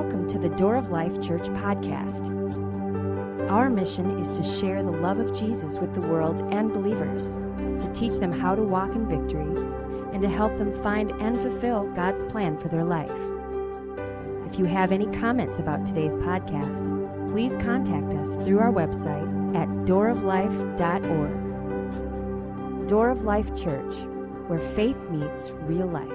welcome to the Door of Life Church podcast. Our mission is to share the love of Jesus with the world and believers, to teach them how to walk in victory, and to help them find and fulfill God's plan for their life. If you have any comments about today's podcast, please contact us through our website at dooroflife.org. Door of Life Church, where faith meets real life.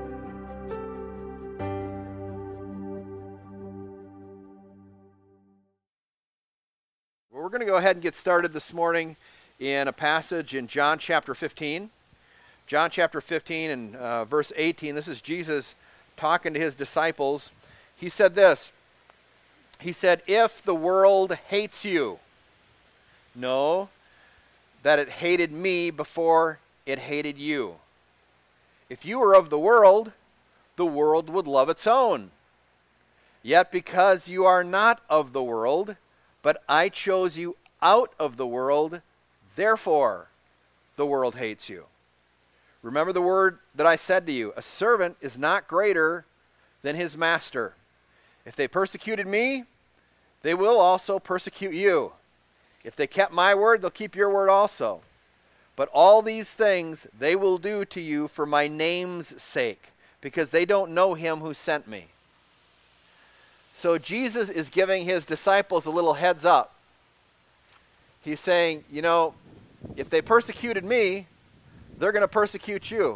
We're going to go ahead and get started this morning in a passage in John chapter 15. John chapter 15 and verse 18. This is Jesus talking to his disciples. He said this. He said, "If the world hates you, know that it hated me before it hated you. If you were of the world would love its own. Yet because you are not of the world, but I chose you out of the world, therefore the world hates you. Remember the word that I said to you, a servant is not greater than his master. If they persecuted me, they will also persecute you. If they kept my word, they'll keep your word also. But all these things they will do to you for my name's sake, because they don't know him who sent me." So Jesus is giving his disciples a little heads up. He's saying, if they persecuted me, they're going to persecute you.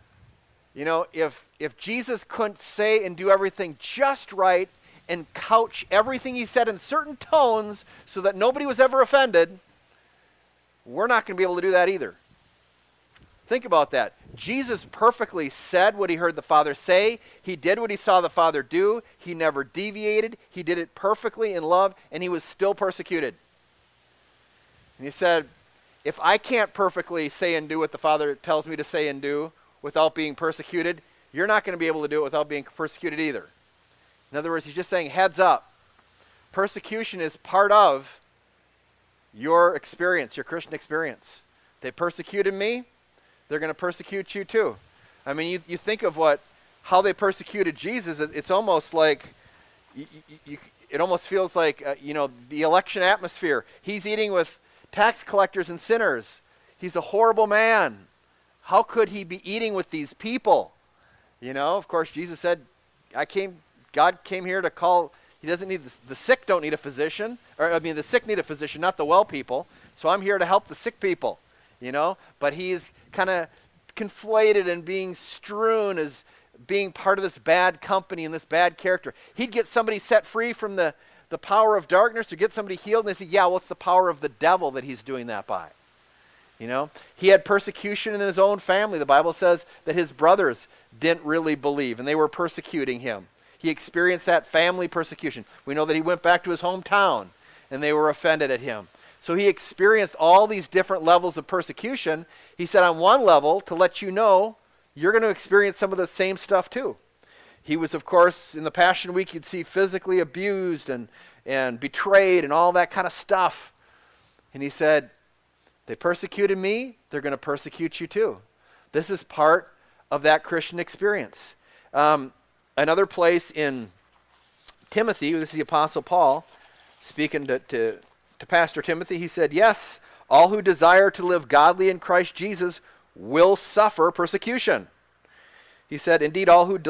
If Jesus couldn't say and do everything just right and couch everything he said in certain tones so that nobody was ever offended, we're not going to be able to do that either. Think about that. Jesus perfectly said what he heard the Father say. He did what he saw the Father do. He never deviated. He did it perfectly in love, and he was still persecuted. And he said, if I can't perfectly say and do what the Father tells me to say and do without being persecuted, you're not going to be able to do it without being persecuted either. In other words, he's just saying, heads up. Persecution is part of your experience, your Christian experience. They persecuted me. They're going to persecute you too. I mean, you think of how they persecuted Jesus. It's almost like, it almost feels like, the election atmosphere. He's eating with tax collectors and sinners. He's a horrible man. How could he be eating with these people? Of course, Jesus said, God came here to call, he doesn't need, the sick don't need a physician. The sick need a physician, not the well people. So I'm here to help the sick people, But he's kind of conflated and being strewn as being part of this bad company and this bad character. He'd get somebody set free from the power of darkness or get somebody healed, and they say, it's the power of the devil that he's doing that by. He had persecution in his own family. The Bible says that his brothers didn't really believe, and they were persecuting him. He experienced that family persecution. We know that he went back to his hometown, and they were offended at him. So he experienced all these different levels of persecution. He said on one level, to let you know, you're going to experience some of the same stuff too. He was, of course, in the Passion Week, you'd see physically abused and betrayed and all that kind of stuff. And he said, they persecuted me, they're going to persecute you too. This is part of that Christian experience. Another place in Timothy, this is the Apostle Paul, speaking to Pastor Timothy, he said, "Yes, all who desire to live godly in Christ Jesus will suffer persecution." He said, "Indeed, all who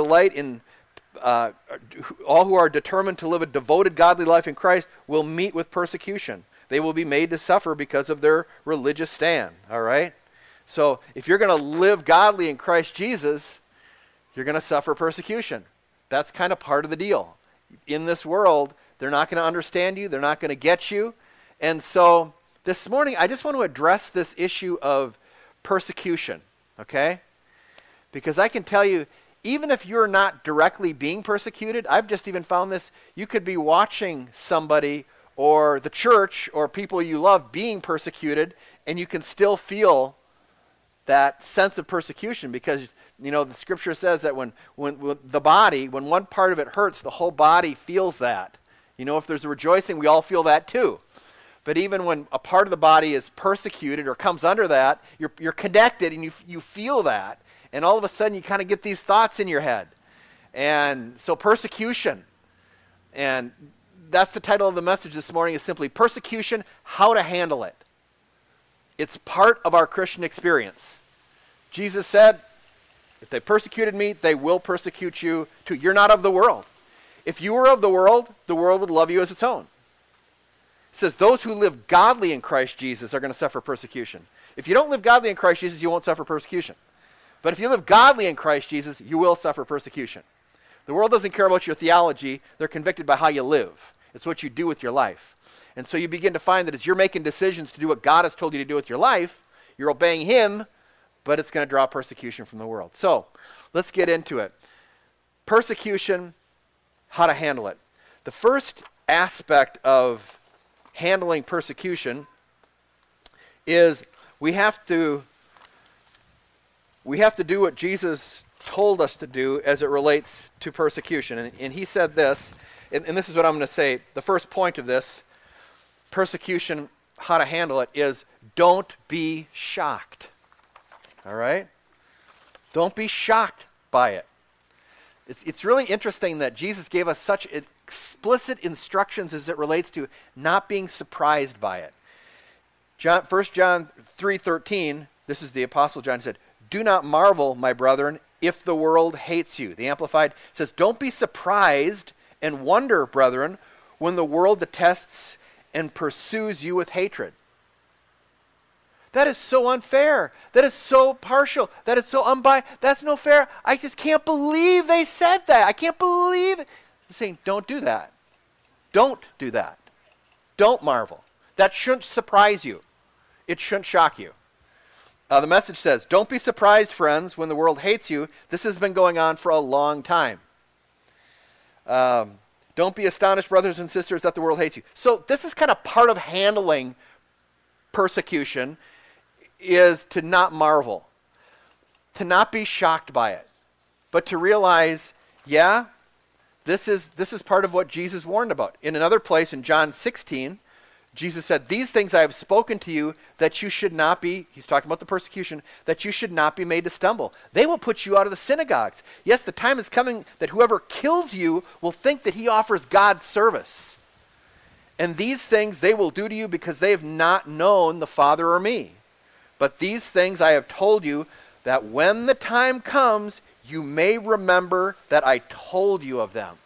are determined to live a devoted, godly life in Christ will meet with persecution. They will be made to suffer because of their religious stand." All right? So if you're going to live godly in Christ Jesus, you're going to suffer persecution. That's kind of part of the deal. In this world, they're not going to understand you. They're not going to get you. And so this morning, I just want to address this issue of persecution, okay? Because I can tell you, even if you're not directly being persecuted, I've just even found this, you could be watching somebody or the church or people you love being persecuted, and you can still feel that sense of persecution because, the scripture says that when the body, when one part of it hurts, the whole body feels that. If there's a rejoicing, we all feel that too. But even when a part of the body is persecuted or comes under that, you're connected and you feel that. And all of a sudden you kind of get these thoughts in your head. And so persecution, And that's the title of the message this morning, is simply Persecution, How to Handle It. It's part of our Christian experience. Jesus said, if they persecuted me, they will persecute you too. You're not of the world. If you were of the world would love you as its own. It says those who live godly in Christ Jesus are going to suffer persecution. If you don't live godly in Christ Jesus, you won't suffer persecution. But if you live godly in Christ Jesus, you will suffer persecution. The world doesn't care about your theology. They're convicted by how you live. It's what you do with your life. And so you begin to find that as you're making decisions to do what God has told you to do with your life, you're obeying him, but it's going to draw persecution from the world. So let's get into it. Persecution, how to handle it. The first aspect of handling persecution is we have to do what Jesus told us to do as it relates to persecution. And he said this, and this is what I'm going to say. The first point of this, persecution, how to handle it, is don't be shocked. All right? Don't be shocked by it. It's really interesting that Jesus gave us such explicit instructions as it relates to not being surprised by it. 1 John 3:13, this is the Apostle John, said, do not marvel, my brethren, if the world hates you. The Amplified says, don't be surprised and wonder, brethren, when the world detests and pursues you with hatred. That is so unfair. That is so partial. That is so unbiased. That's no fair. I just can't believe they said that. I can't believe it. He's saying, don't do that. Don't do that. Don't marvel. That shouldn't surprise you. It shouldn't shock you. The Message says, don't be surprised, friends, when the world hates you. This has been going on for a long time. Don't be astonished, brothers and sisters, that the world hates you. So this is kind of part of handling persecution, is to not marvel, to not be shocked by it, but to realize, yeah, this is part of what Jesus warned about. In another place, in John 16, Jesus said, these things I have spoken to you, that you should not be, he's talking about the persecution, that you should not be made to stumble. They will put you out of the synagogues. Yes, the time is coming that whoever kills you will think that he offers God service. And these things they will do to you because they have not known the Father or me. But these things I have told you, that when the time comes, you may remember that I told you of them.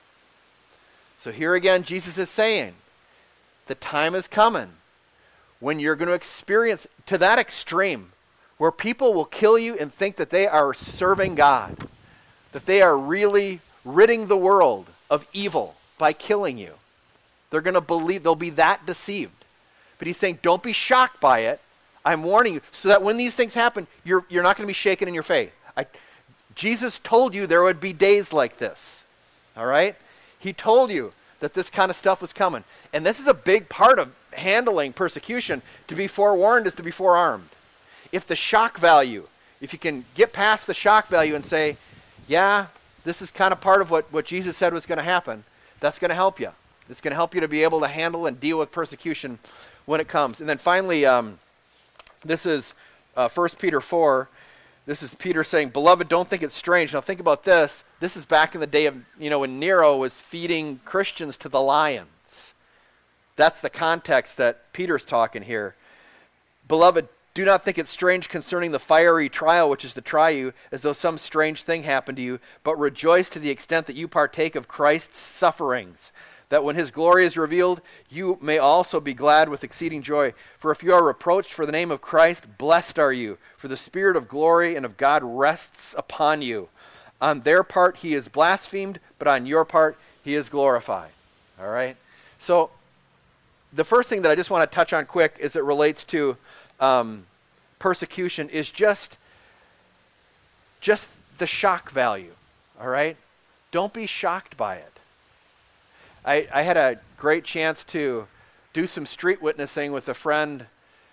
So here again, Jesus is saying, the time is coming when you're going to experience to that extreme where people will kill you and think that they are serving God, that they are really ridding the world of evil by killing you. They're going to believe, they'll be that deceived. But he's saying, don't be shocked by it. I'm warning you, so that when these things happen, you're not going to be shaken in your faith. Jesus told you there would be days like this. All right? He told you that this kind of stuff was coming. And this is a big part of handling persecution. To be forewarned is to be forearmed. If the shock value, if you can get past the shock value and say, yeah, this is kind of part of what Jesus said was going to happen, that's going to help you. It's going to help you to be able to handle and deal with persecution when it comes. And then finally, this is 1 Peter 4. This is Peter saying, beloved, don't think it's strange. Now think about this. This is back in the day of, when Nero was feeding Christians to the lions. That's the context that Peter's talking here. Beloved, do not think it's strange concerning the fiery trial which is to try you, as though some strange thing happened to you, but rejoice to the extent that you partake of Christ's sufferings, that when his glory is revealed, you may also be glad with exceeding joy. For if you are reproached for the name of Christ, blessed are you, for the Spirit of glory and of God rests upon you. On their part he is blasphemed, but on your part he is glorified. All right? So the first thing that I just want to touch on quick as it relates to persecution is just the shock value. All right? Don't be shocked by it. I had a great chance to do some street witnessing with a friend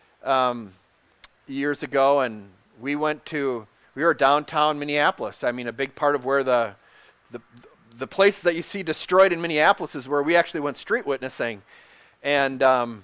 years ago, and we were downtown Minneapolis. I mean, a big part of where the places that you see destroyed in Minneapolis is where we actually went street witnessing. And I'll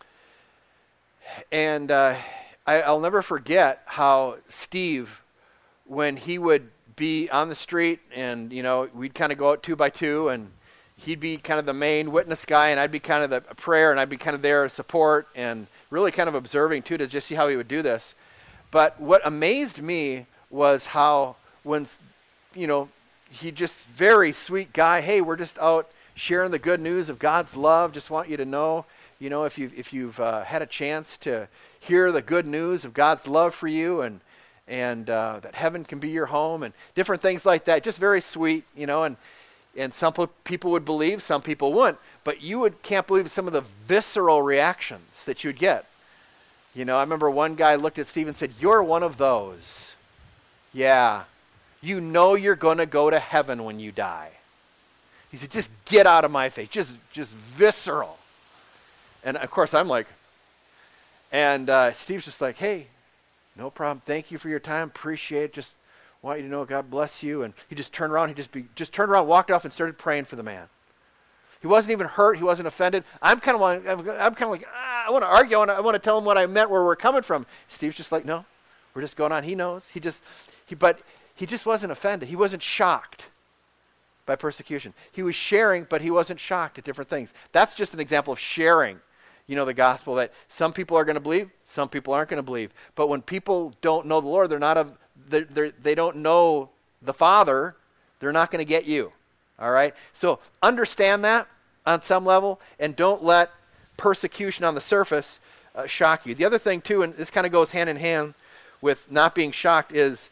never forget how Steve, when he would be on the street and, we'd kind of go out 2 by 2 and he'd be kind of the main witness guy, and I'd be kind of the prayer, and I'd be kind of there to support, and really kind of observing too to just see how he would do this. But what amazed me was how when, he just very sweet guy, hey, we're just out sharing the good news of God's love. Just want you to know, if you've had a chance to hear the good news of God's love for you, and that heaven can be your home, and different things like that. Just very sweet, and some people would believe, some people wouldn't. But can't believe some of the visceral reactions that you'd get. I remember one guy looked at Steve and said, "You're one of those. Yeah, you're going to go to heaven when you die." He said, "Just get out of my face." Just visceral. And of course I'm like, and Steve's just like, "Hey, no problem. Thank you for your time. Appreciate it. Just want you to know God bless you." And he just turned around. He just turned around, walked off, and started praying for the man. He wasn't even hurt. He wasn't offended. I'm kind of like, I want to argue. I want to tell him what I meant, where we're coming from. Steve's just like, "No, we're just going on." He knows. But he just wasn't offended. He wasn't shocked by persecution. He was sharing, but he wasn't shocked at different things. That's just an example of sharing, the gospel, that some people are going to believe, some people aren't going to believe. But when people don't know the Lord, they don't know the Father, they're not going to get you. All right? So understand that on some level, and don't let persecution on the surface shock you. The other thing too, and this kind of goes hand in hand with not being shocked, is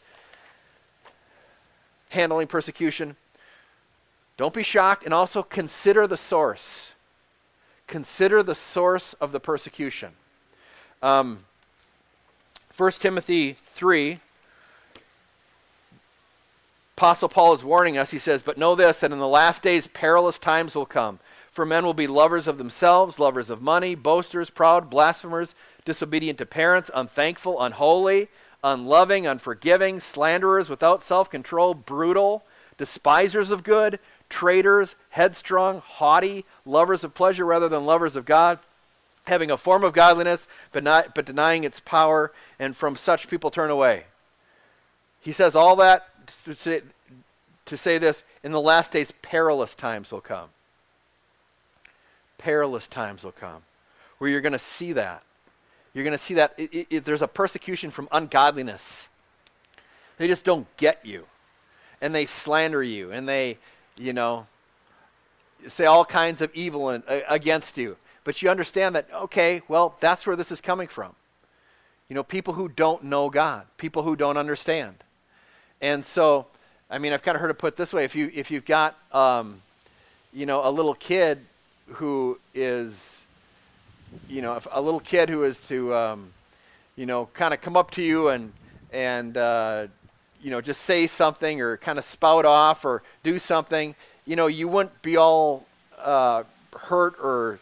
handling persecution. Don't be shocked, and also consider the source. Consider the source of the persecution. 1 Timothy 3, Apostle Paul is warning us. He says, "But know this, that in the last days perilous times will come. For men will be lovers of themselves, lovers of money, boasters, proud, blasphemers, disobedient to parents, unthankful, unholy, unloving, unforgiving, slanderers, without self-control, brutal, despisers of good, traitors, headstrong, haughty, lovers of pleasure rather than lovers of God, having a form of godliness, but denying its power, and from such people turn away." He says all that to say this: in the last days perilous times will come. Perilous times will come where you're going to see that. You're going to see that there's a persecution from ungodliness. They just don't get you, and they slander you, and they say all kinds of evil against you. But you understand that, okay, well, that's where this is coming from. People who don't know God, people who don't understand. And so, I've kind of heard it put this way: if you've got a little kid who is, a little kid who is to kind of come up to you and just say something, or kind of spout off or do something, you wouldn't be all hurt, or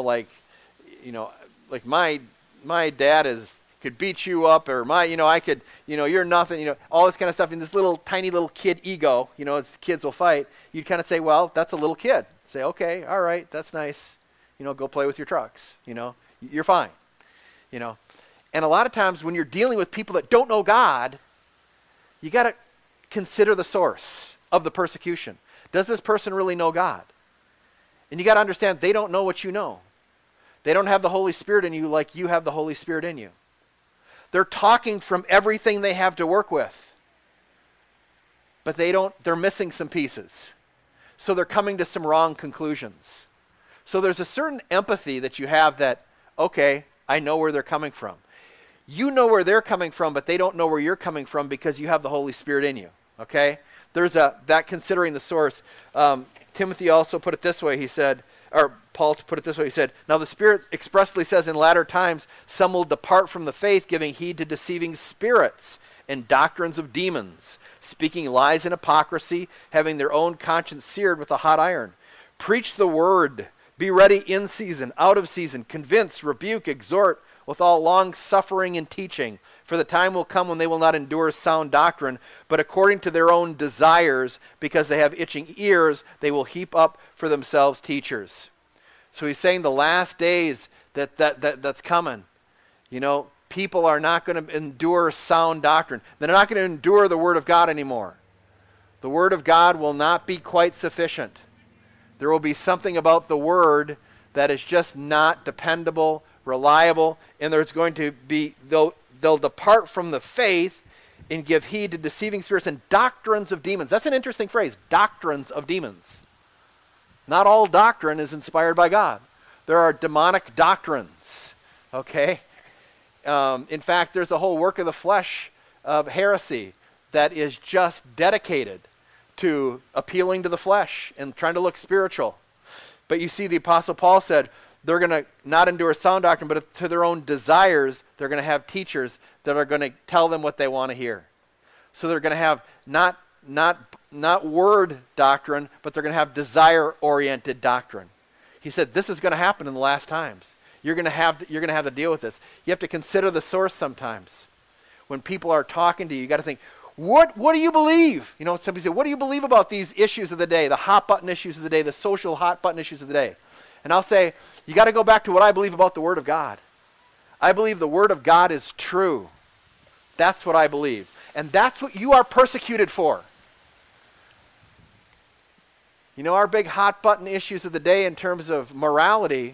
like my dad could beat you up, or I could, you're nothing, all this kind of stuff. In this little tiny little kid ego, as kids will fight, you'd kind of say, well, that's a little kid. Say, okay, all right, that's nice. Go play with your trucks. You're fine. And a lot of times when you're dealing with people that don't know God, you got to consider the source of the persecution. Does this person really know God? And you got to understand, they don't know what you know. They don't have the Holy Spirit in you like you have the Holy Spirit in you. They're talking from everything they have to work with. But they're missing some pieces. So they're coming to some wrong conclusions. So there's a certain empathy that you have that, okay, I know where they're coming from. You know where they're coming from, but they don't know where you're coming from because you have the Holy Spirit in you. Okay? There's that considering the source. Timothy also put it this way. Paul put it this way. He said, "Now the Spirit expressly says in latter times, some will depart from the faith, giving heed to deceiving spirits and doctrines of demons, speaking lies and hypocrisy, having their own conscience seared with a hot iron. Preach the word. Be ready in season, out of season. Convince, rebuke, exhort with all long suffering and teaching. For the time will come when they will not endure sound doctrine, but according to their own desires, because they have itching ears, they will heap up for themselves teachers." So he's saying the last days that's coming. People are not going to endure sound doctrine. They're not going to endure the Word of God anymore. The Word of God will not be quite sufficient There will be something about the word that is just not dependable, reliable, and there's going to be, they'll depart from the faith and give heed to deceiving spirits and doctrines of demons. That's an interesting phrase, doctrines of demons. Not all doctrine is inspired by God. There are demonic doctrines, okay? In fact, there's a whole work of the flesh of heresy that is just dedicated to appealing to the flesh and trying to look spiritual. But you see, the Apostle Paul said they're going to not endure sound doctrine, but to their own desires, they're going to have teachers that are going to tell them what they want to hear. So they're going to have not word doctrine, but they're going to have desire-oriented doctrine. He said this is going to happen in the last times. You're going to have to deal with this. You have to consider the source sometimes. When people are talking to you, you got to think, what do you believe? You know, somebody say, what do you believe about these issues of the day, the hot button issues of the day, the social hot button issues of the day? And I'll say, you got to go back to what I believe about the Word of God. I believe the Word of God is true. That's what I believe. And that's what you are persecuted for. You know, our big hot button issues of the day in terms of morality,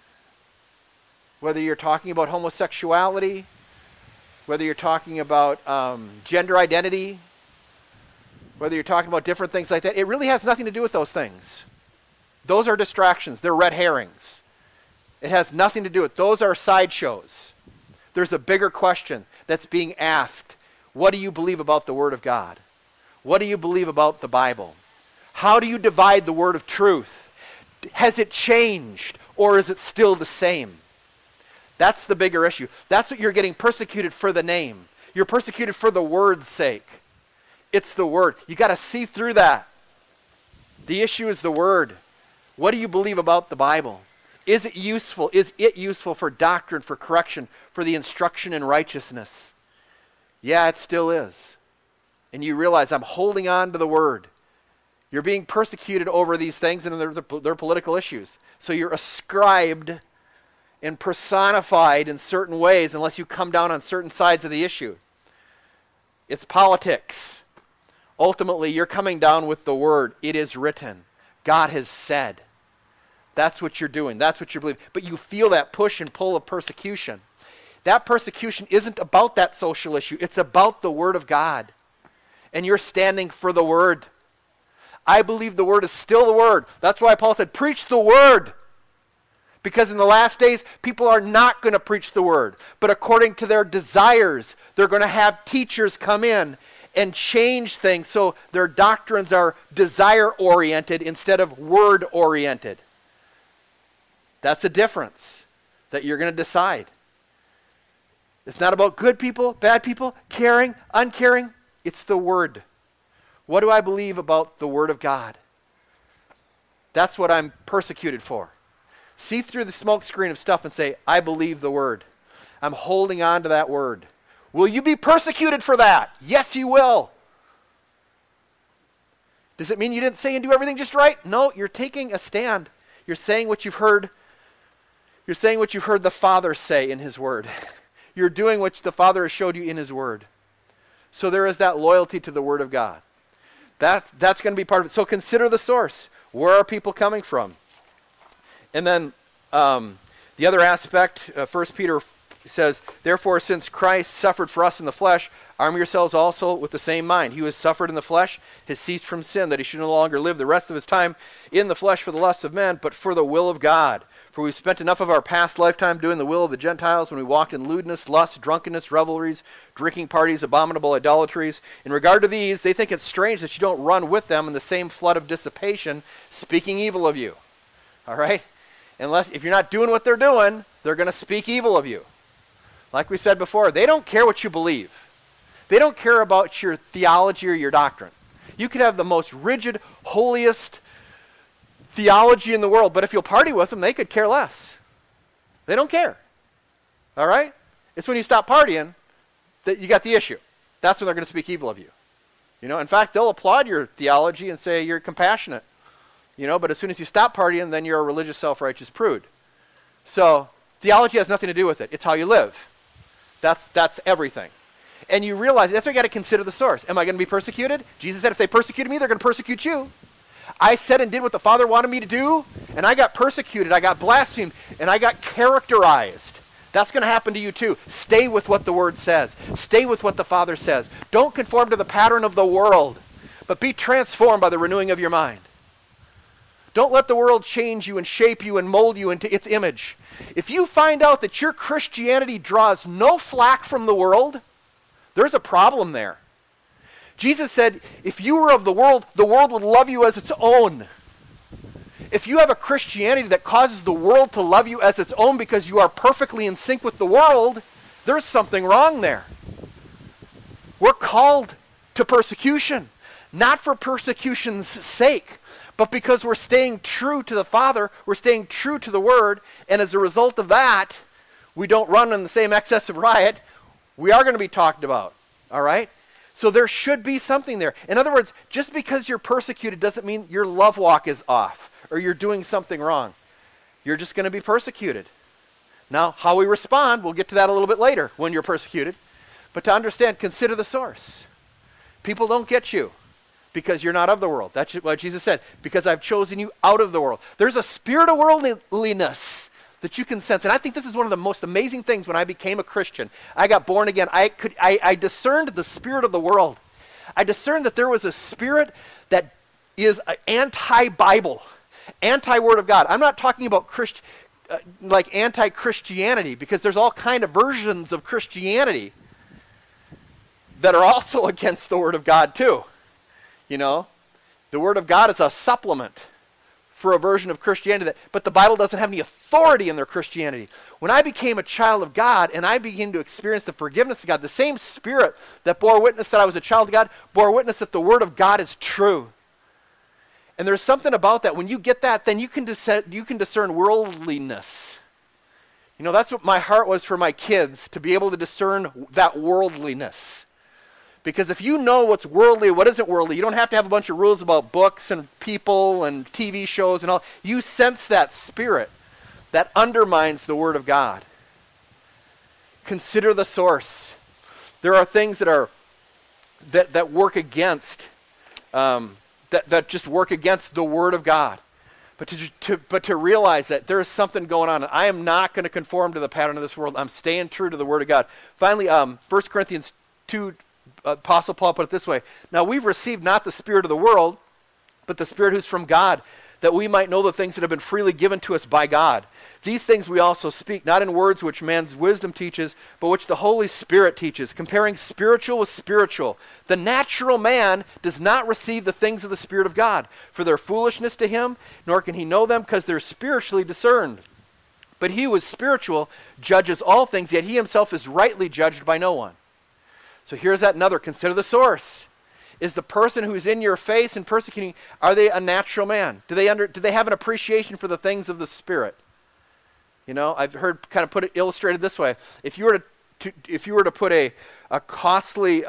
whether you're talking about homosexuality, whether you're talking about gender identity, whether you're talking about different things like that, it really has nothing to do with those things. Those are distractions. They're red herrings. It has nothing to do with, those are sideshows. There's a bigger question that's being asked. What do you believe about the Word of God? What do you believe about the Bible? How do you divide the word of truth? Has it changed, or is it still the same? That's the bigger issue. That's what you're getting persecuted for, the name. You're persecuted for the word's sake. It's the word. You got to see through that. The issue is the word. What do you believe about the Bible? Is it useful? Is it useful for doctrine, for correction, for the instruction in righteousness? Yeah, it still is. And you realize I'm holding on to the word. You're being persecuted over these things, and they're political issues. So you're ascribed and personified in certain ways unless you come down on certain sides of the issue. It's politics. Ultimately, you're coming down with the word. It is written. God has said. That's what you're doing. That's what you're believing. But you feel that push and pull of persecution. That persecution isn't about that social issue. It's about the Word of God. And you're standing for the Word. I believe the Word is still the Word. That's why Paul said, preach the Word. Because in the last days, people are not going to preach the Word. But according to their desires, they're going to have teachers come in and change things so their doctrines are desire-oriented instead of word-oriented. That's a difference that you're going to decide. It's not about good people, bad people, caring, uncaring. It's the Word. What do I believe about the Word of God? That's what I'm persecuted for. See through the smoke screen of stuff and say, I believe the Word. I'm holding on to that Word. Will you be persecuted for that? Yes, you will. Does it mean you didn't say and do everything just right? No, you're taking a stand. You're saying what you've heard. You're saying what you've heard the Father say in His Word. You're doing what the Father has showed you in His Word. So there is that loyalty to the Word of God. That's going to be part of it. So consider the source. Where are people coming from? And then the other aspect, 1 Peter says, therefore, since Christ suffered for us in the flesh, arm yourselves also with the same mind. He who has suffered in the flesh has ceased from sin, that he should no longer live the rest of his time in the flesh for the lusts of men, but for the will of God. For we've spent enough of our past lifetime doing the will of the Gentiles when we walked in lewdness, lust, drunkenness, revelries, drinking parties, abominable idolatries. In regard to these, they think it's strange that you don't run with them in the same flood of dissipation, speaking evil of you. All right? If you're not doing what they're doing, they're going to speak evil of you. Like we said before, they don't care what you believe. They don't care about your theology or your doctrine. You could have the most rigid, holiest theology in the world, but if you'll party with them, they could care less. They don't care. All right? It's when you stop partying that you got the issue. That's when they're going to speak evil of you. You know, in fact, they'll applaud your theology and say you're compassionate. You know, but as soon as you stop partying, then you're a religious, self-righteous prude. So theology has nothing to do with it. It's how you live. That's everything. And you realize that's why you got to consider the source. Am I going to be persecuted? Jesus said if they persecuted me, they're going to persecute you. I said and did what the Father wanted me to do, and I got persecuted, I got blasphemed, and I got characterized. That's going to happen to you too. Stay with what the Word says. Stay with what the Father says. Don't conform to the pattern of the world, but be transformed by the renewing of your mind. Don't let the world change you and shape you and mold you into its image. If you find out that your Christianity draws no flack from the world, there's a problem there. Jesus said, if you were of the world would love you as its own. If you have a Christianity that causes the world to love you as its own because you are perfectly in sync with the world, there's something wrong there. We're called to persecution, not for persecution's sake, but because we're staying true to the Father, we're staying true to the Word, and as a result of that, we don't run in the same excessive riot. We are going to be talked about, all right? So there should be something there. In other words, just because you're persecuted doesn't mean your love walk is off or you're doing something wrong. You're just going to be persecuted. Now, how we respond, we'll get to that a little bit later when you're persecuted. But to understand, consider the source. People don't get you because you're not of the world. That's what Jesus said, because I've chosen you out of the world. There's a spirit of worldliness that you can sense. And I think this is one of the most amazing things when I became a Christian. I got born again. I discerned the spirit of the world. I discerned that there was a spirit that is anti-Bible, anti-Word of God. I'm not talking about like anti-Christianity, because there's all kind of versions of Christianity that are also against the Word of God too. You know, the Word of God is a supplement for a version of Christianity, but the Bible doesn't have any authority in their Christianity. When I became a child of God and I began to experience the forgiveness of God, the same Spirit that bore witness that I was a child of God bore witness that the Word of God is true. And there's something about that. When you get that, then you can discern worldliness. You know, that's what my heart was for my kids, to be able to discern that worldliness. Because if you know what's worldly, what isn't worldly, you don't have to have a bunch of rules about books and people and TV shows and all. You sense that spirit that undermines the Word of God. Consider the source. There are things that work against, that just work against the Word of God. But to realize that there is something going on. I am not going to conform to the pattern of this world. I'm staying true to the Word of God. Finally, 1 Corinthians 2, Apostle Paul put it this way. Now we've received not the spirit of the world, but the Spirit who's from God, that we might know the things that have been freely given to us by God. These things we also speak, not in words which man's wisdom teaches, but which the Holy Spirit teaches, comparing spiritual with spiritual. The natural man does not receive the things of the Spirit of God, for they're foolishness to him, nor can he know them, because they're spiritually discerned. But he who is spiritual judges all things, yet he himself is rightly judged by no one. So here's that another. Consider the source. Is the person who's in your face and persecuting, are they a natural man? Do they have an appreciation for the things of the Spirit? You know, I've heard kind of put it illustrated this way. If you were to put a costly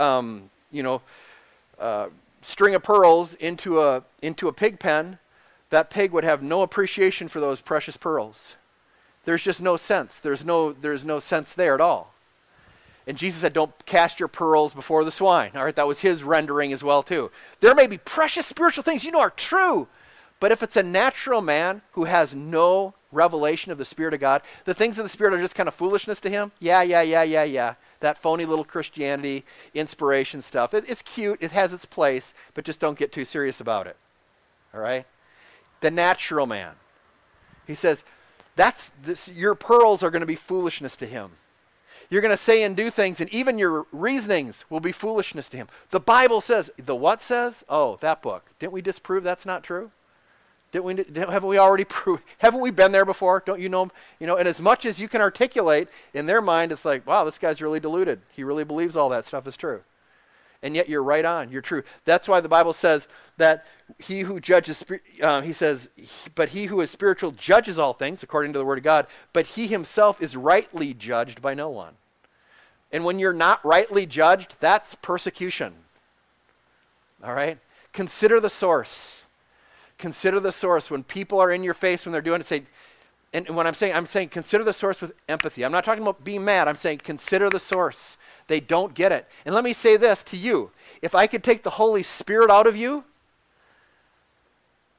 string of pearls into a pig pen, that pig would have no appreciation for those precious pearls. There's just no sense. There's no sense there at all. And Jesus said, don't cast your pearls before the swine. All right, that was his rendering as well too. There may be precious spiritual things are true, but if it's a natural man who has no revelation of the Spirit of God, the things of the Spirit are just kind of foolishness to him. Yeah. That phony little Christianity, inspiration stuff. It's cute, it has its place, but just don't get too serious about it. All right? The natural man. He says, your pearls are going to be foolishness to him. You're going to say and do things, and even your reasonings will be foolishness to him. The Bible says, the what says? Oh, that book. Didn't we disprove that's not true? Haven't we already proved? Haven't we been there before? Don't you know? You know, and as much as you can articulate, in their mind, it's like, wow, this guy's really deluded. He really believes all that stuff is true. And yet you're right on. You're true. That's why the Bible says that he who judges, but he who is spiritual judges all things, according to the Word of God, but he himself is rightly judged by no one. And when you're not rightly judged, that's persecution. All right? Consider the source. Consider the source. When people are in your face, when they're doing it, and when I'm saying consider the source with empathy. I'm not talking about being mad. I'm saying consider the source. They don't get it. And let me say this to you. If I could take the Holy Spirit out of you,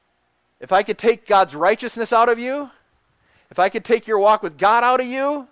If I could take God's righteousness out of you, if I could take your walk with God out of you,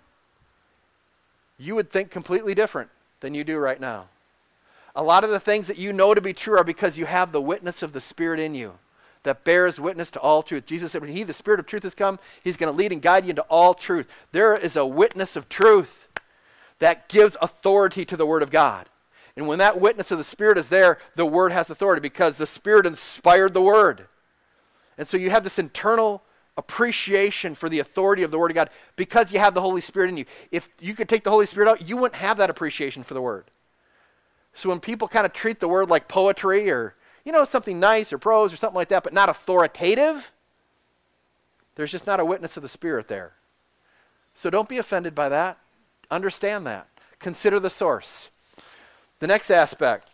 you would think completely different than you do right now. A lot of the things that you know to be true are because you have the witness of the Spirit in you that bears witness to all truth. Jesus said, when He, the Spirit of truth, has come, He's going to lead and guide you into all truth. There is a witness of truth that gives authority to the Word of God. And when that witness of the Spirit is there, the Word has authority because the Spirit inspired the Word. And so you have this internal appreciation for the authority of the Word of God because you have the Holy Spirit in you. If you could take the Holy Spirit out, you wouldn't have that appreciation for the Word. So when people kind of treat the Word like poetry or, something nice or prose or something like that, but not authoritative, there's just not a witness of the Spirit there. So don't be offended by that. Understand that. Consider the source. The next aspect,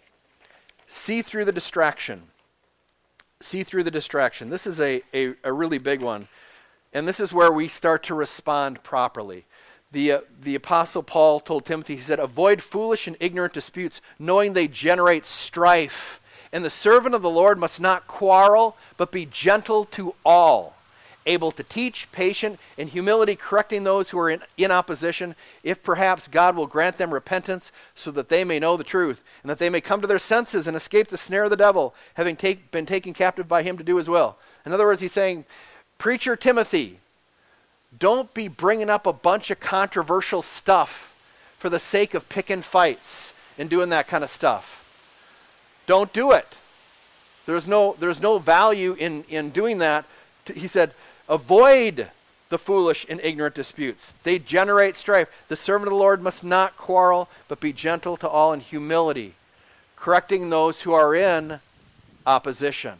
see through the distraction. See through the distraction. This is a really big one. And this is where we start to respond properly. The Apostle Paul told Timothy, he said, avoid foolish and ignorant disputes, knowing they generate strife. And the servant of the Lord must not quarrel, but be gentle to all, able to teach, patient, in humility, correcting those who are in opposition, if perhaps God will grant them repentance so that they may know the truth, and that they may come to their senses and escape the snare of the devil, having been taken captive by him to do his will. In other words, he's saying, Preacher Timothy, don't be bringing up a bunch of controversial stuff for the sake of picking fights and doing that kind of stuff. Don't do it. There's no value in doing that. He said, avoid the foolish and ignorant disputes. They generate strife. The servant of the Lord must not quarrel, but be gentle to all in humility, correcting those who are in opposition.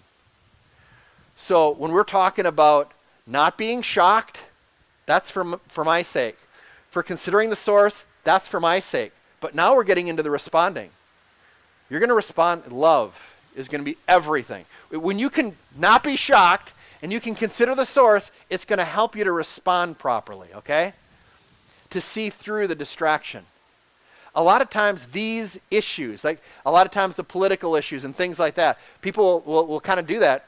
So when we're talking about not being shocked, that's for my sake. For considering the source, that's for my sake. But now we're getting into the responding. You're going to respond. Love is going to be everything. When you can not be shocked and you can consider the source, it's going to help you to respond properly, okay? To see through the distraction. A lot of times these issues, like a lot of times the political issues and things like that, people will kind of do that,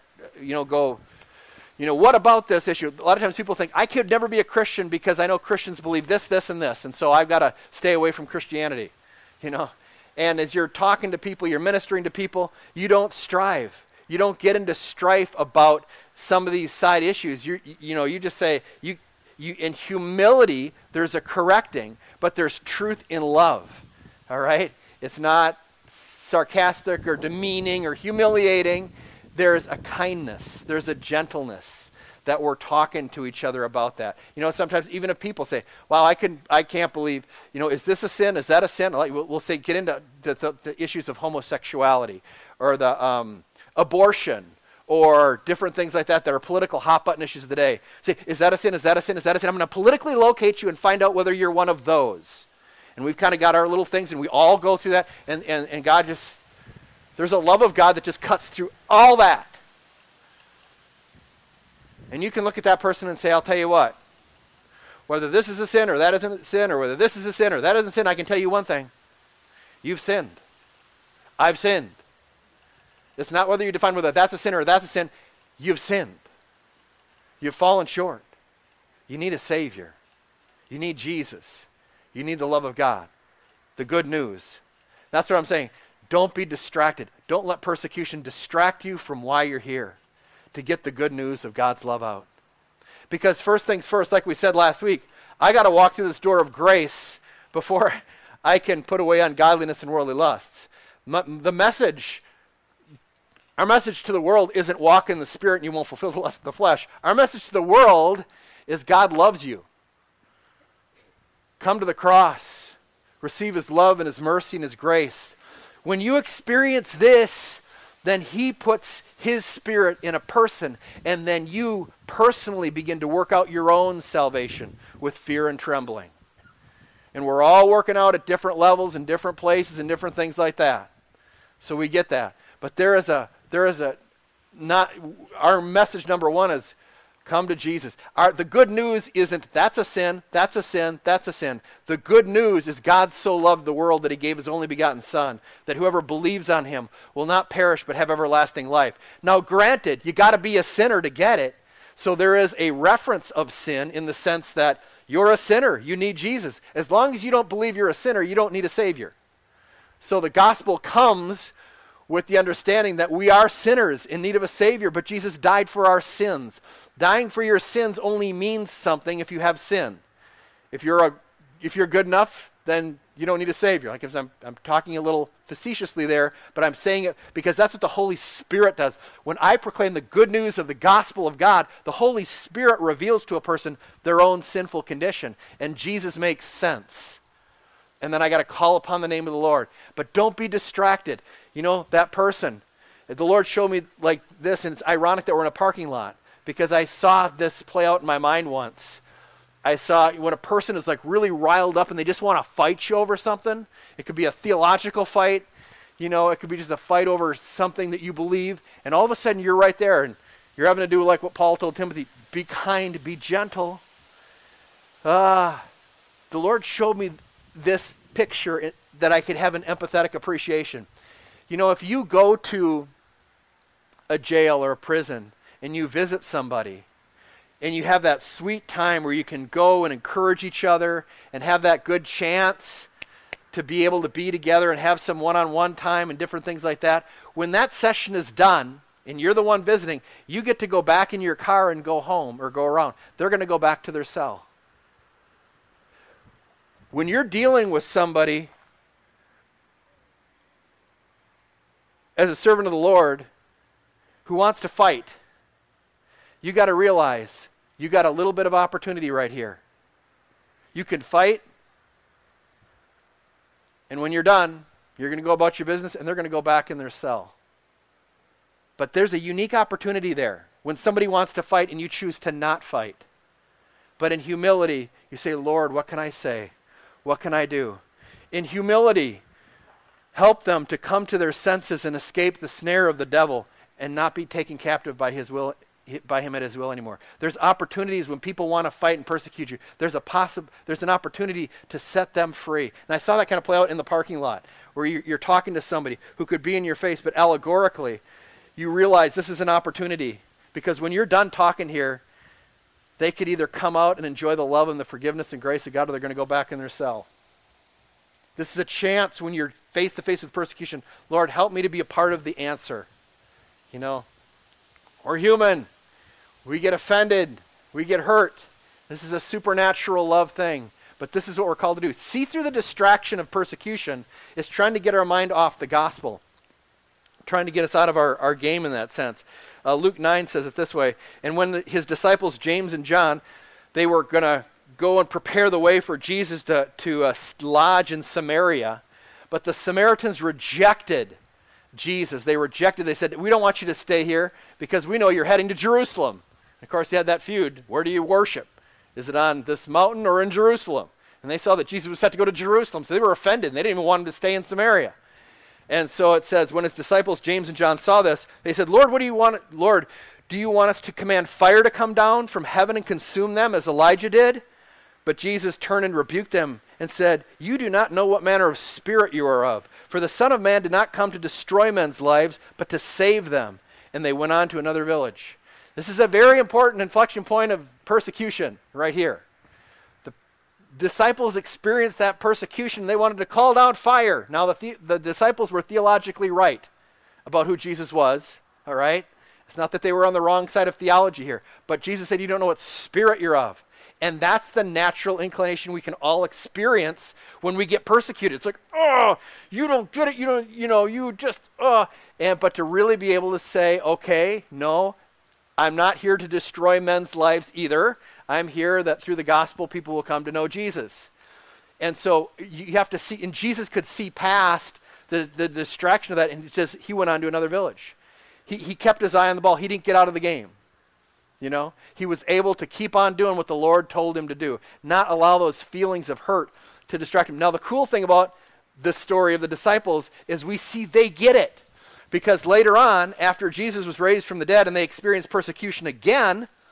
what about this issue? A lot of times people think, I could never be a Christian because I know Christians believe this, this, and this, and so I've got to stay away from Christianity, And as you're talking to people, you're ministering to people, you don't strive. You don't get into strife about some of these side issues. You just say, you in humility, there's a correcting, but there's truth in love, all right? It's not sarcastic or demeaning or humiliating. There's a kindness. There's a gentleness that we're talking to each other about that. Sometimes even if people say, wow, I can't believe, is this a sin? Is that a sin? We'll say, get into the issues of homosexuality or the abortion or different things like that are political hot button issues of the day. Say, is that a sin? Is that a sin? Is that a sin? I'm going to politically locate you and find out whether you're one of those. And we've kind of got our little things and we all go through that and God there's a love of God that just cuts through all that. And you can look at that person and say, I'll tell you what, whether this is a sin or that isn't a sin, or whether this is a sin or that isn't a sin, I can tell you one thing. You've sinned. I've sinned. It's not whether you define whether that's a sin or that's a sin. You've sinned. You've fallen short. You need a Savior. You need Jesus. You need the love of God. The good news. That's what I'm saying. Don't be distracted. Don't let persecution distract you from why you're here. To get the good news of God's love out. Because first things first, like we said last week, I got to walk through this door of grace before I can put away ungodliness and worldly lusts. Our message to the world isn't walk in the Spirit and you won't fulfill the lust of the flesh. Our message to the world is God loves you. Come to the cross. Receive His love and His mercy and His grace. When you experience this, then He puts His Spirit in a person, and then you personally begin to work out your own salvation with fear and trembling. And we're all working out at different levels and different places and different things like that. So we get that. But our message number one is Come to Jesus. The good news isn't that's a sin, that's a sin, that's a sin. The good news is God so loved the world that he gave his only begotten Son, that whoever believes on him will not perish but have everlasting life. Now granted, you got to be a sinner to get it. So there is a reference of sin in the sense that you're a sinner, you need Jesus. As long as you don't believe you're a sinner, you don't need a Savior. So the gospel comes with the understanding that we are sinners in need of a Savior, but Jesus died for our sins. Dying for your sins only means something if you have sin. If you're good enough, then you don't need a Savior. Like I'm talking a little facetiously there, but I'm saying it because that's what the Holy Spirit does. When I proclaim the good news of the gospel of God, the Holy Spirit reveals to a person their own sinful condition, and Jesus makes sense. And then I got to call upon the name of the Lord. But don't be distracted. You know, that person, the Lord showed me like this, and it's ironic that we're in a parking lot, because I saw this play out in my mind once. I saw when a person is like really riled up and they just want to fight you over something. It could be a theological fight. You know, it could be just a fight over something that you believe. And all of a sudden you're right there and you're having to do like what Paul told Timothy, be kind, be gentle. The Lord showed me this picture that I could have an empathetic appreciation. You know, if you go to a jail or a prison and you visit somebody and you have that sweet time where you can go and encourage each other and have that good chance to be able to be together and have some one-on-one time and different things like that, when that session is done and you're the one visiting, you get to go back in your car and go home or go around. They're going to go back to their cell. When you're dealing with somebody as a servant of the Lord who wants to fight, you got to realize you got a little bit of opportunity right here. You can fight, and when you're done, you're going to go about your business, and they're going to go back in their cell. But there's a unique opportunity there when somebody wants to fight and you choose to not fight. But in humility, you say, Lord, what can I say? What can I do? In humility, help them to come to their senses and escape the snare of the devil and not be taken captive by his will, by him at his will anymore. There's opportunities when people want to fight and persecute you. There's an opportunity to set them free. And I saw that kind of play out in the parking lot where you're talking to somebody who could be in your face, but allegorically, you realize this is an opportunity because when you're done talking here, they could either come out and enjoy the love and the forgiveness and grace of God, or they're going to go back in their cell. This is a chance when you're face to face with persecution. Lord, help me to be a part of the answer. You know, we're human. We get offended. We get hurt. This is a supernatural love thing. But this is what we're called to do. See through the distraction of persecution is trying to get our mind off the gospel. Trying to get us out of our game in that sense. Luke 9 says it this way, and when his disciples James and John, they were going to go and prepare the way for Jesus to lodge in Samaria, but the Samaritans rejected Jesus. They said, we don't want you to stay here because we know you're heading to Jerusalem. Of course, they had that feud. Where do you worship? Is it on this mountain or in Jerusalem? And they saw that Jesus was set to go to Jerusalem, so they were offended, and they didn't even want him to stay in Samaria. And so it says, when his disciples, James and John, saw this, they said, Lord, what do you want? Lord, do you want us to command fire to come down from heaven and consume them as Elijah did? But Jesus turned and rebuked them and said, you do not know what manner of spirit you are of. For the Son of Man did not come to destroy men's lives, but to save them. And they went on to another village. This is a very important inflection point of persecution right here. The disciples experienced that persecution. They wanted to call down fire. Now the disciples were theologically right about who Jesus was, all right? It's not that they were on the wrong side of theology here. But Jesus said, you don't know what spirit you're of. And that's the natural inclination we can all experience when we get persecuted. It's like, oh, you don't get it. But to really be able to say, okay, no, I'm not here to destroy men's lives either. I'm here that through the gospel, people will come to know Jesus. And so you have to see, and Jesus could see past the distraction of that, and he went on to another village. He kept his eye on the ball. He didn't get out of the game. You know, he was able to keep on doing what the Lord told him to do, not allow those feelings of hurt to distract him. Now, the cool thing about the story of the disciples is we see they get it. Because later on, after Jesus was raised from the dead and they experienced persecution again,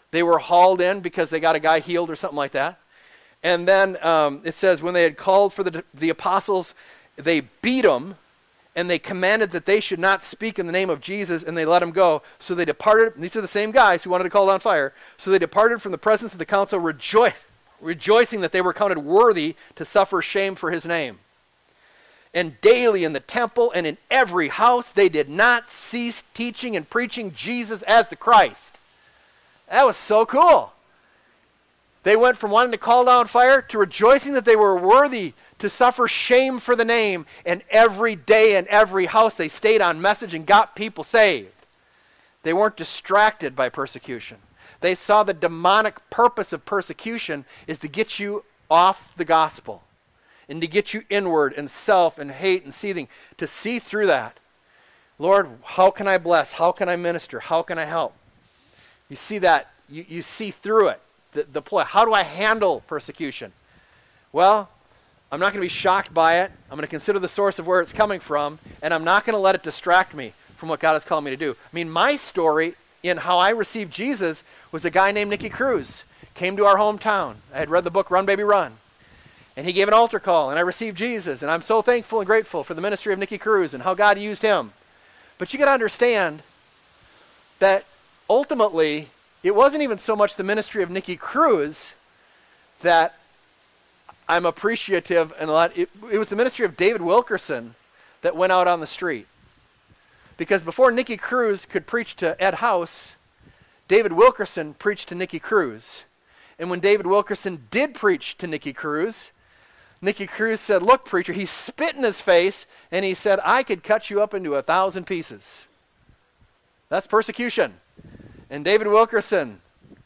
They were hauled in because they got a guy healed or something like that. And then it says, when they had called for the apostles, they beat them, and they commanded that they should not speak in the name of Jesus, and they let them go. So they departed. These are the same guys who wanted to call down fire. So they departed from the presence of the council, rejoicing that they were counted worthy to suffer shame for his name. And daily in the temple and in every house, they did not cease teaching and preaching Jesus as the Christ. That was so cool. They went from wanting to call down fire to rejoicing that they were worthy to suffer shame for the name. And every day in every house, they stayed on message and got people saved. They weren't distracted by persecution. They saw the demonic purpose of persecution is to get you off the gospel and to get you inward and self and hate and seething, to see through that. Lord, how can I bless? How can I minister? How can I help? You see that. You see through it. The ploy. How do I handle persecution? Well, I'm not going to be shocked by it. I'm going to consider the source of where it's coming from, and I'm not going to let it distract me from what God has called me to do. I mean, my story in how I received Jesus was a guy named Nicky Cruz. Came to our hometown. I had read the book Run Baby Run. And he gave an altar call, and I received Jesus. And I'm so thankful and grateful for the ministry of Nicky Cruz and how God used him. But you got to understand that ultimately, it wasn't even so much the ministry of Nicky Cruz that I'm appreciative and a lot. It was the ministry of David Wilkerson that went out on the street. Because before Nicky Cruz could preach to Ed House, David Wilkerson preached to Nicky Cruz. And when David Wilkerson did preach to Nicky Cruz said, look, preacher, he spit in his face, and he said, I could cut you up into 1,000 pieces. That's persecution. And David Wilkerson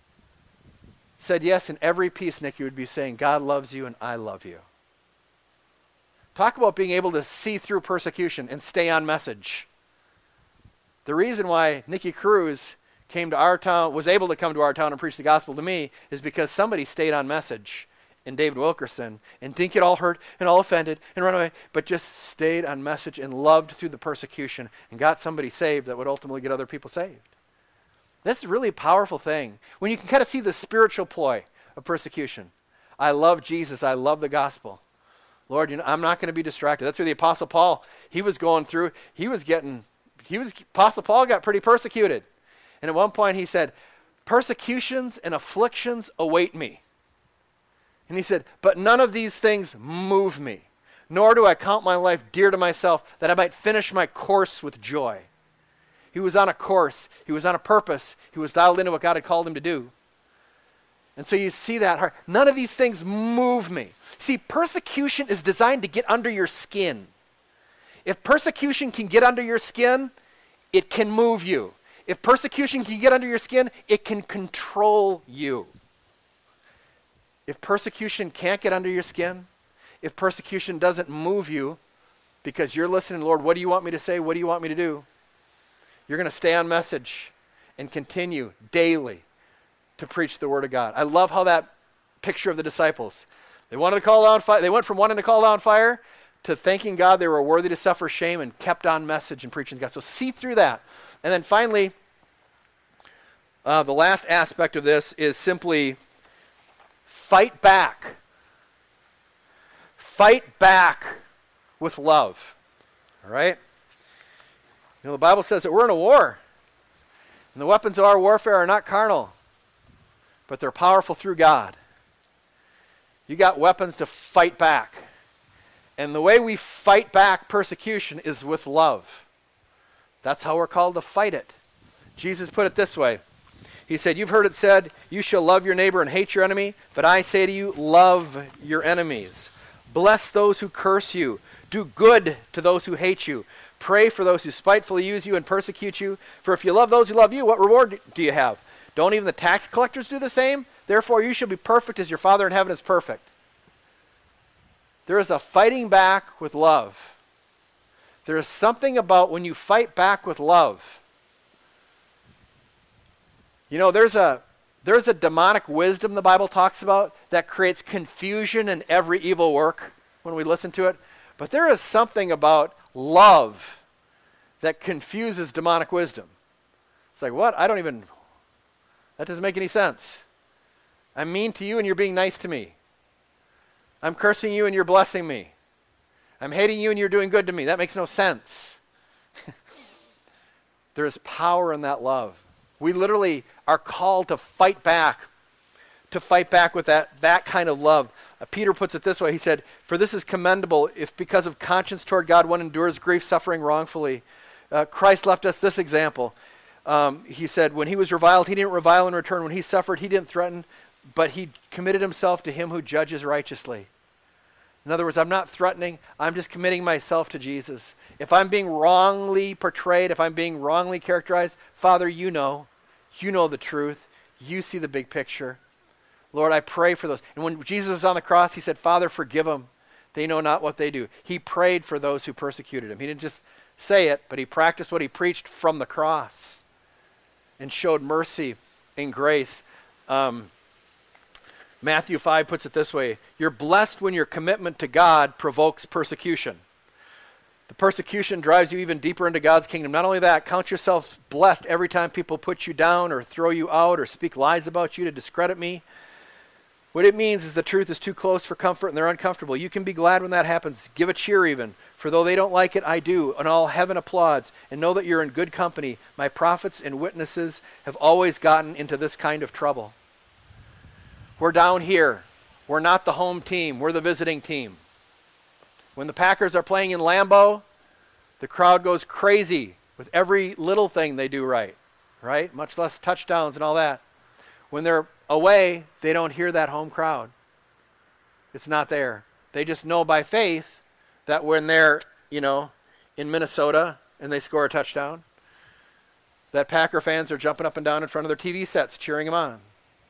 said, yes, in every piece, Nicky would be saying, God loves you and I love you. Talk about being able to see through persecution and stay on message. The reason why Nicky Cruz came to our town, was able to come to our town and preach the gospel to me, is because somebody stayed on message in David Wilkerson and didn't get all hurt and all offended and run away, but just stayed on message and loved through the persecution and got somebody saved that would ultimately get other people saved. That's a really powerful thing. When you can kind of see the spiritual ploy of persecution. I love Jesus. I love the gospel. Lord, I'm not going to be distracted. That's where the Apostle Paul, he was going through. Apostle Paul got pretty persecuted. And at one point he said, persecutions and afflictions await me. And he said, but none of these things move me, nor do I count my life dear to myself, that I might finish my course with joy. He was on a course. He was on a purpose. He was dialed into what God had called him to do. And so you see that heart. None of these things move me. See, persecution is designed to get under your skin. If persecution can get under your skin, it can move you. If persecution can get under your skin, it can control you. If persecution can't get under your skin, if persecution doesn't move you because you're listening, Lord, what do you want me to say? What do you want me to do? You're going to stay on message and continue daily to preach the word of God. I love how that picture of the disciples, they wanted to call down fire. They went from wanting to call down fire to thanking God they were worthy to suffer shame and kept on message and preaching God. So see through that. And then finally, the last aspect of this is simply fight back. Fight back with love. All right? You know, the Bible says that we're in a war. And the weapons of our warfare are not carnal, but they're powerful through God. You got weapons to fight back. And the way we fight back persecution is with love. That's how we're called to fight it. Jesus put it this way. He said, you've heard it said, you shall love your neighbor and hate your enemy. But I say to you, love your enemies. Bless those who curse you. Do good to those who hate you. Pray for those who spitefully use you and persecute you. For if you love those who love you, what reward do you have? Don't even the tax collectors do the same? Therefore you shall be perfect as your Father in heaven is perfect. There is a fighting back with love. There is something about when you fight back with love. You know, there's a demonic wisdom the Bible talks about that creates confusion in every evil work when we listen to it. But there is something about love that confuses demonic wisdom. It's like, what? I don't even That doesn't make any sense. I'm mean to you and you're being nice to me. I'm cursing you and you're blessing me. I'm hating you and you're doing good to me. That makes no sense. There is power in that love. We literally are called to fight back with that kind of love. Peter puts it this way. He said, "For this is commendable if because of conscience toward God one endures grief, suffering wrongfully." Christ left us this example. He said, when he was reviled, he didn't revile in return. When he suffered, he didn't threaten, but he committed himself to him who judges righteously. In other words, I'm not threatening. I'm just committing myself to Jesus. If I'm being wrongly portrayed, if I'm being wrongly characterized, Father, you know the truth. You see the big picture. Lord, I pray for those. And when Jesus was on the cross, he said, Father, forgive them. They know not what they do. He prayed for those who persecuted him. He didn't just say it, but he practiced what he preached from the cross and showed mercy and grace. Matthew 5 puts it this way: you're blessed when your commitment to God provokes persecution. The persecution drives you even deeper into God's kingdom. Not only that, count yourself blessed every time people put you down or throw you out or speak lies about you to discredit me. What it means is the truth is too close for comfort and they're uncomfortable. You can be glad when that happens. Give a cheer even. For though they don't like it, I do, and all heaven applauds. And know that you're in good company. My prophets and witnesses have always gotten into this kind of trouble. We're down here. We're not the home team. We're the visiting team. When the Packers are playing in Lambeau, the crowd goes crazy with every little thing they do right? Much less touchdowns and all that. When they're away, they don't hear that home crowd. It's not there. They just know by faith that when they're, in Minnesota and they score a touchdown, that Packer fans are jumping up and down in front of their TV sets cheering them on.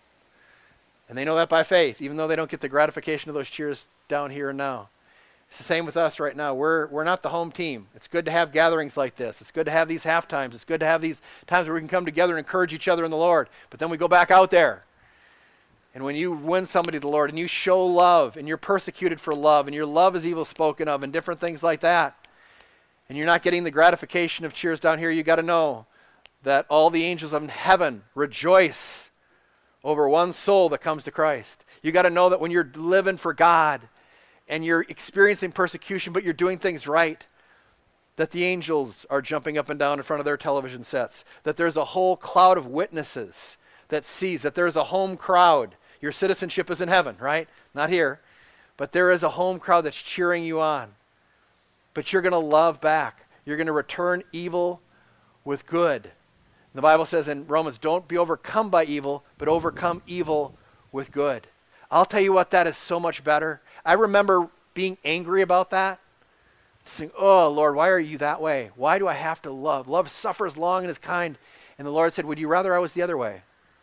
And they know that by faith, even though they don't get the gratification of those cheers down here and now. It's the same with us right now. We're not the home team. It's good to have gatherings like this. It's good to have these half times. It's good to have these times where we can come together and encourage each other in the Lord. But then we go back out there. And when you win somebody to the Lord and you show love and you're persecuted for love and your love is evil spoken of and different things like that, and you're not getting the gratification of cheers down here, you got to know that all the angels of heaven rejoice over one soul that comes to Christ. You got to know that when you're living for God and you're experiencing persecution but you're doing things right, that the angels are jumping up and down in front of their television sets, that there's a whole cloud of witnesses that sees, that there's a home crowd. Your citizenship is in heaven, right? Not here. But there is a home crowd that's cheering you on. But you're going to love back. You're going to return evil with good. The Bible says in Romans, don't be overcome by evil, but overcome evil with good. I'll tell you what, that is so much better. I remember being angry about that. Saying, oh, Lord, why are you that way? Why do I have to love? Love suffers long and is kind. And the Lord said, would you rather I was the other way?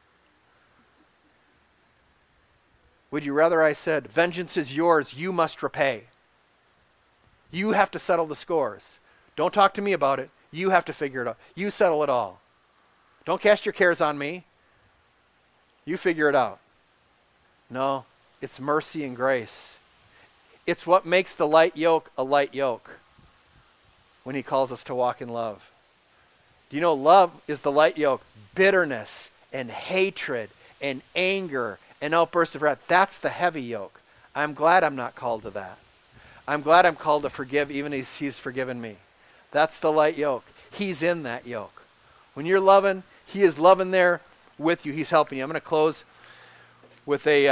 Would you rather I said, vengeance is yours, you must repay. You have to settle the scores. Don't talk to me about it. You have to figure it out. You settle it all. Don't cast your cares on me. You figure it out. No, it's mercy and grace. It's what makes the light yoke a light yoke when he calls us to walk in love. Do you know love is the light yoke? Bitterness and hatred and anger and outbursts of wrath, that's the heavy yoke. I'm glad I'm not called to that. I'm glad I'm called to forgive even as he's forgiven me. That's the light yoke. He's in that yoke. When you're loving, he is loving there with you. He's helping you. I'm going to close with a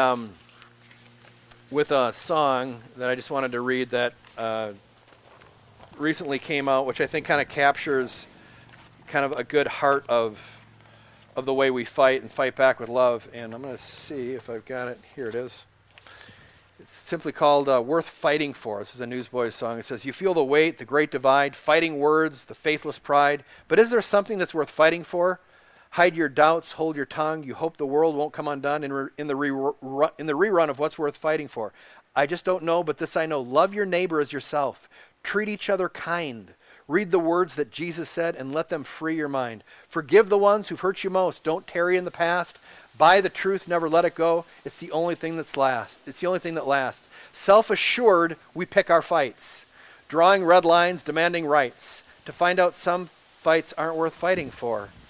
song that I just wanted to read that recently came out, which I think kind of captures kind of a good heart of the way we fight and fight back with love. And I'm going to see if I've got it. Here it is. It's simply called Worth Fighting For. This is a Newsboys song. It says, you feel the weight, the great divide, fighting words, the faithless pride. But is there something that's worth fighting for? Hide your doubts, hold your tongue. You hope the world won't come undone in the rerun of what's worth fighting for. I just don't know, but this I know. Love your neighbor as yourself. Treat each other kind. Read the words that Jesus said and let them free your mind. Forgive the ones who've hurt you most. Don't tarry in the past. Buy the truth, never let it go. It's the only thing that lasts. Self-assured, we pick our fights. Drawing red lines, demanding rights. To find out some fights aren't worth fighting for.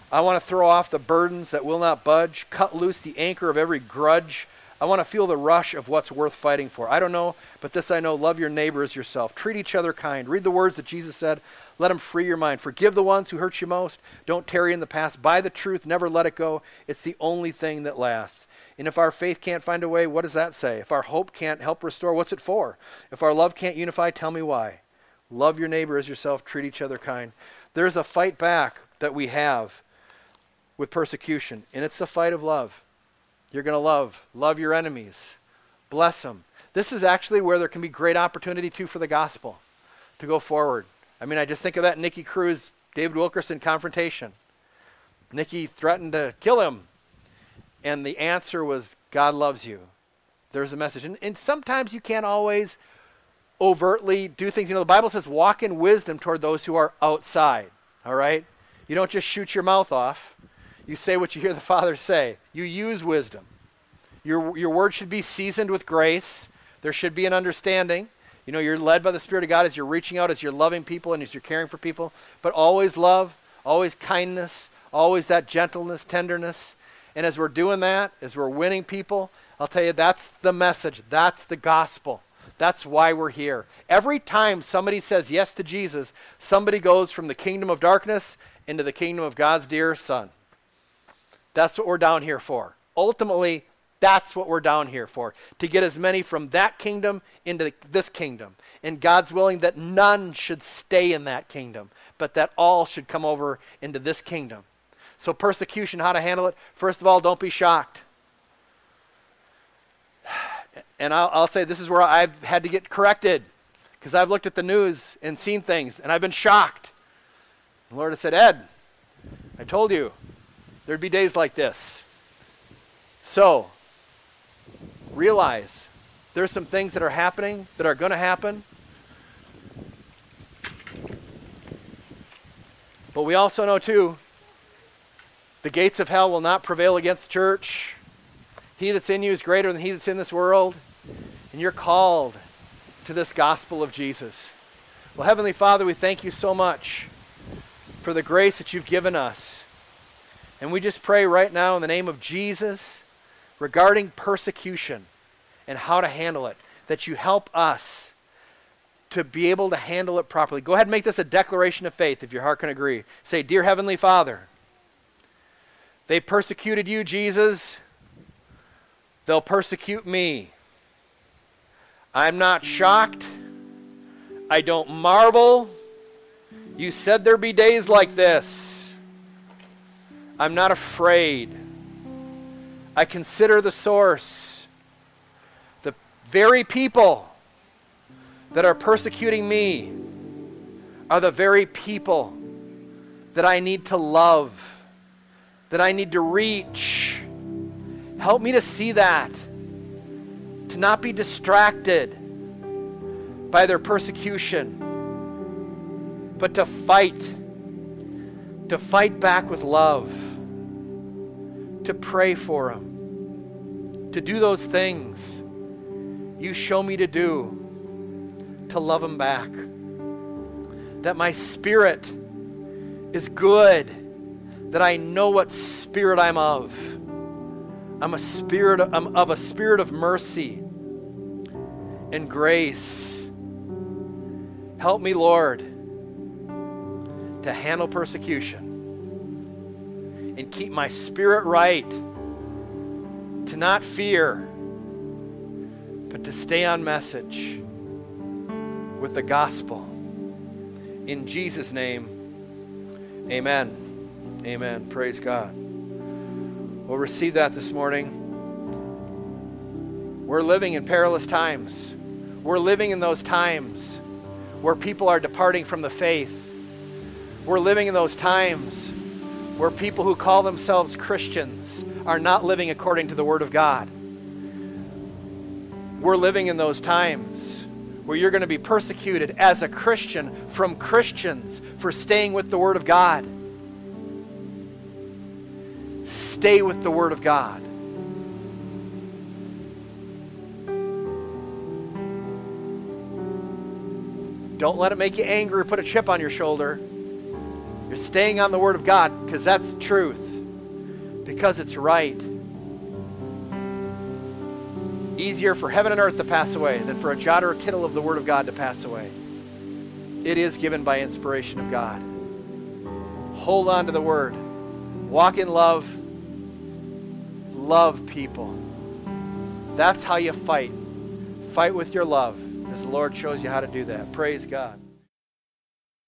I want to throw off the burdens that will not budge, cut loose the anchor of every grudge. I want to feel the rush of what's worth fighting for. I don't know, but this I know, love your neighbor as yourself. Treat each other kind. Read the words that Jesus said. Let them free your mind. Forgive the ones who hurt you most. Don't tarry in the past. Buy the truth. Never let it go. It's the only thing that lasts. And if our faith can't find a way, what does that say? If our hope can't help restore, what's it for? If our love can't unify, tell me why. Love your neighbor as yourself. Treat each other kind. There's a fight back that we have with persecution, and it's the fight of love. You're going to love your enemies, bless them. This is actually where there can be great opportunity too for the gospel to go forward. I mean, I just think of that Nicky Cruz, David Wilkerson confrontation. Nicky threatened to kill him, and the answer was, God loves you. There's a message. And sometimes you can't always overtly do things. You know, the Bible says walk in wisdom toward those who are outside, all right? You don't just shoot your mouth off. You say what you hear the Father say. You use wisdom. Your word should be seasoned with grace. There should be an understanding. You know, you're led by the Spirit of God as you're reaching out, as you're loving people, and as you're caring for people. But always love, always kindness, always that gentleness, tenderness. And as we're doing that, as we're winning people, I'll tell you, that's the message. That's the gospel. That's why we're here. Every time somebody says yes to Jesus, somebody goes from the kingdom of darkness into the kingdom of God's dear Son. That's what we're down here for. Ultimately, that's what we're down here for, to get as many from that kingdom into this kingdom. And God's willing that none should stay in that kingdom, but that all should come over into this kingdom. So persecution, how to handle it? First of all, don't be shocked. And I'll say this is where I've had to get corrected, because I've looked at the news and seen things, and I've been shocked. The Lord has said, Ed, I told you there'd be days like this. So, realize there's some things that are happening, that are going to happen. But we also know too, the gates of hell will not prevail against the church. He that's in you is greater than he that's in this world. And you're called to this gospel of Jesus. Well, Heavenly Father, we thank you so much for the grace that you've given us. And we just pray right now in the name of Jesus regarding persecution and how to handle it, that you help us to be able to handle it properly. Go ahead and make this a declaration of faith if your heart can agree. Say, Dear Heavenly Father, they persecuted you, Jesus. They'll persecute me. I'm not shocked. I don't marvel. You said there'd be days like this. I'm not afraid. I consider the source. The very people that are persecuting me are the very people that I need to love, that I need to reach. Help me to see that, to not be distracted by their persecution, but to fight back with love, to pray for them, to do those things you show me to do, to love them back. That my spirit is good, that I know what spirit I'm of. I'm of a spirit of mercy and grace. Help me, Lord, to handle persecution and keep my spirit right, to not fear, but to stay on message with the gospel. In Jesus' name, amen. Amen. Praise God. We'll receive that this morning. We're living in perilous times. We're living in those times where people are departing from the faith. We're living in those times where people who call themselves Christians are not living according to the Word of God. We're living in those times where you're going to be persecuted as a Christian from Christians for staying with the Word of God. Stay with the Word of God. Don't let it make you angry or put a chip on your shoulder. You're staying on the Word of God because that's the truth, because it's right. Easier for heaven and earth to pass away than for a jot or a tittle of the Word of God to pass away. It is given by inspiration of God. Hold on to the Word. Walk in love. Love people. That's how you fight. Fight with your love, as the Lord shows you how to do that. Praise God.